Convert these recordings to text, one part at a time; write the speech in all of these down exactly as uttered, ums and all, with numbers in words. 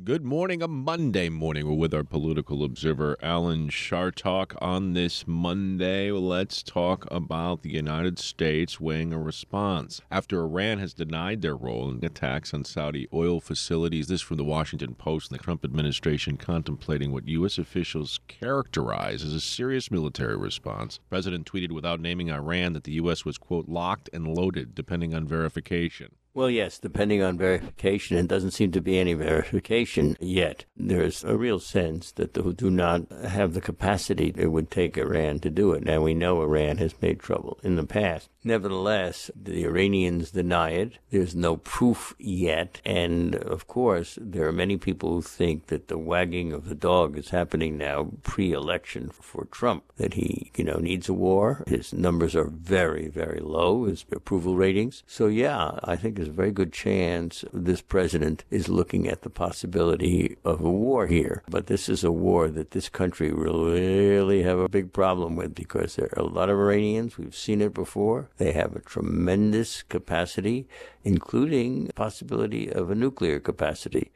Good morning, a Monday morning. We're with our political observer, Alan Chartock. On this Monday, let's talk about the United States weighing a response. After Iran has denied their role in attacks on Saudi oil facilities, this from the Washington Post, and the Trump administration contemplating what U S officials characterize as a serious military response. The president tweeted without naming Iran that the U S was, quote, locked and loaded, depending on verification. Well, yes, depending on verification, and doesn't seem to be any verification yet. There's a real sense that they do not have the capacity it would take Iran to do it. Now, we know Iran has made trouble in the past. Nevertheless, the Iranians deny it. There's no proof yet. And, of course, there are many people who think that the wagging of the dog is happening now pre-election for Trump, that he, you know, needs a war. His numbers are very, very low, his approval ratings. So, yeah, I think there's a very good chance this president is looking at the possibility of a war here. But this is a war that this country will really have a big problem with, because there are a lot of Iranians. We've seen it before. They have a tremendous capacity, including possibility of a nuclear capacity.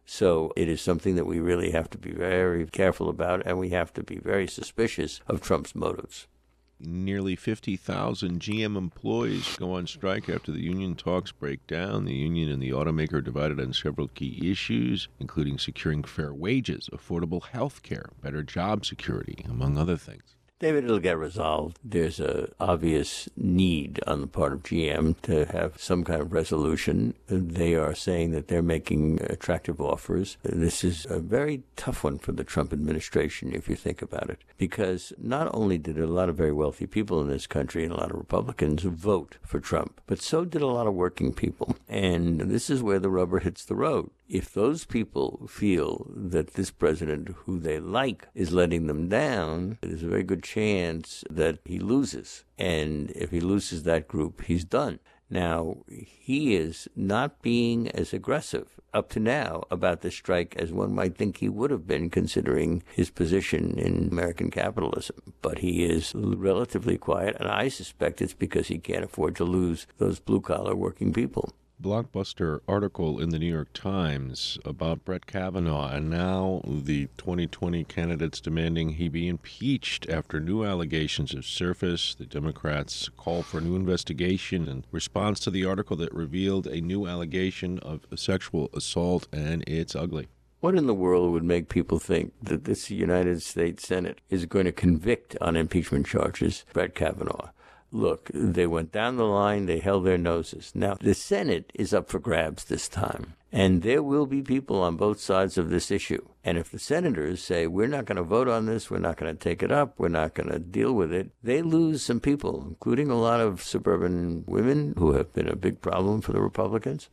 So it is something that we really have to be very careful about, and we have to be very suspicious of Trump's motives. Nearly fifty thousand G M employees go on strike after the union talks break down. The union and the automaker are divided on several key issues, including securing fair wages, affordable health care, better job security, among other things. David, it'll get resolved. There's an obvious need on the part of G M to have some kind of resolution. They are saying that they're making attractive offers. This is a very tough one for the Trump administration, if you think about it, because not only did a lot of very wealthy people in this country and a lot of Republicans vote for Trump, but so did a lot of working people. And this is where the rubber hits the road. If those people feel that this president, who they like, is letting them down, there's a very good chance that he loses. And if he loses that group, he's done. Now, he is not being as aggressive up to now about the strike as one might think he would have been, considering his position in American capitalism. But he is relatively quiet, and I suspect it's because he can't afford to lose those blue-collar working people. Blockbuster article in the New York Times about Brett Kavanaugh, and now the twenty twenty candidates demanding he be impeached after new allegations have surfaced. The Democrats call for a new investigation in response to the article that revealed a new allegation of sexual assault, and it's ugly. What in the world would make people think that this United States Senate is going to convict on impeachment charges Brett Kavanaugh? Look, they went down the line, they held their noses. Now, the Senate is up for grabs this time, and there will be people on both sides of this issue. And if the senators say, we're not going to vote on this, we're not going to take it up, we're not going to deal with it, they lose some people, including a lot of suburban women who have been a big problem for the Republicans.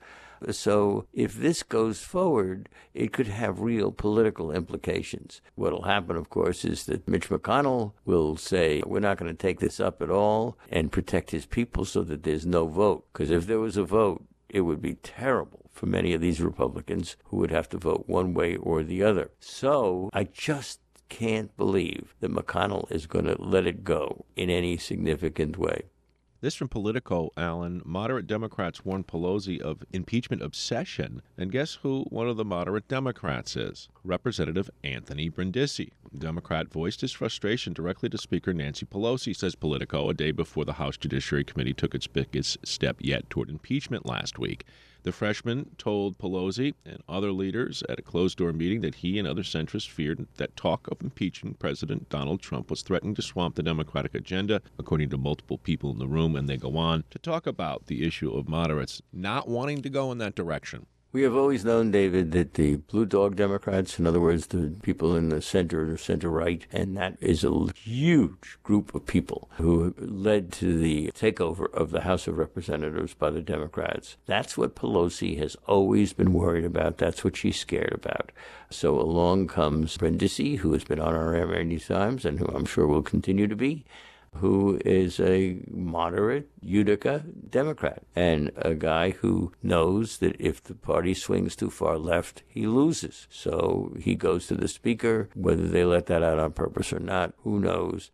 So if this goes forward, it could have real political implications. What will happen, of course, is that Mitch McConnell will say, we're not going to take this up at all, and protect his people so that there's no vote. Because if there was a vote, it would be terrible for many of these Republicans who would have to vote one way or the other. So I just can't believe that McConnell is going to let it go in any significant way. This from Politico, Alan. Moderate Democrats warn Pelosi of impeachment obsession. And guess who one of the moderate Democrats is? Representative Anthony Brindisi. The Democrat voiced his frustration directly to Speaker Nancy Pelosi, says Politico, a day before the House Judiciary Committee took its biggest step yet toward impeachment last week. The freshman told Pelosi and other leaders at a closed-door meeting that he and other centrists feared that talk of impeaching President Donald Trump was threatening to swamp the Democratic agenda, according to multiple people in the room. And they go on to talk about the issue of moderates not wanting to go in that direction. We have always known, David, that the Blue Dog Democrats, in other words, the people in the center or center-right, and that is a huge group of people who led to the takeover of the House of Representatives by the Democrats. That's what Pelosi has always been worried about. That's what she's scared about. So along comes Brindisi, who has been on our air many times and who I'm sure will continue to be, who is a moderate Utica Democrat and a guy who knows that if the party swings too far left, he loses. So he goes to the speaker. Whether they let that out on purpose or not, who knows? But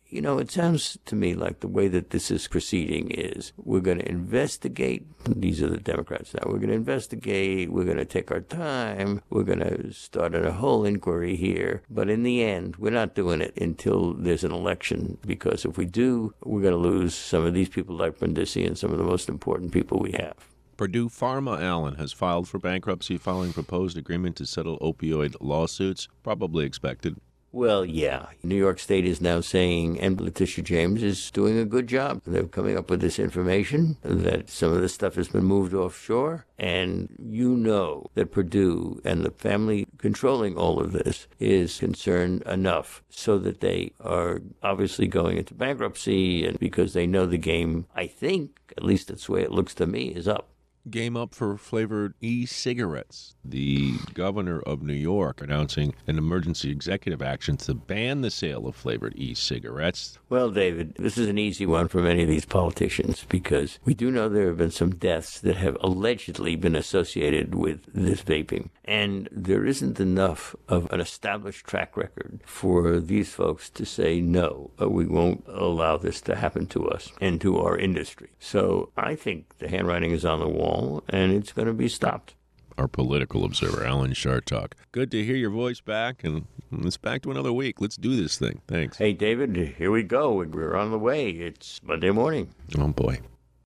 You know, it sounds to me like the way that this is proceeding is we're going to investigate. These are the Democrats now. We're going to investigate. We're going to take our time. We're going to start a whole inquiry here. But in the end, we're not doing it until there's an election, because if we do, we're going to lose some of these people like Brindisi and some of the most important people we have. Purdue Pharma, Alan, has filed for bankruptcy following proposed agreement to settle opioid lawsuits. Probably expected. Well, yeah. New York State is now saying, and Letitia James is doing a good job. They're coming up with this information that some of this stuff has been moved offshore. And you know that Purdue and the family controlling all of this is concerned enough so that they are obviously going into bankruptcy, and because they know the game, I think, at least that's the way it looks to me, is up. Game up for flavored e-cigarettes. The governor of New York announcing an emergency executive action to ban the sale of flavored e-cigarettes. Well, David, this is an easy one for many of these politicians, because we do know there have been some deaths that have allegedly been associated with this vaping. And there isn't enough of an established track record for these folks to say, no, we won't allow this to happen to us and to our industry. So I think the handwriting is on the wall, and it's going to be stopped. Our political observer, Alan Chartock. Good to hear your voice back, and it's back to another week. Let's do this thing. Thanks. Hey, David, here we go. We're on the way. It's Monday morning. Oh, boy.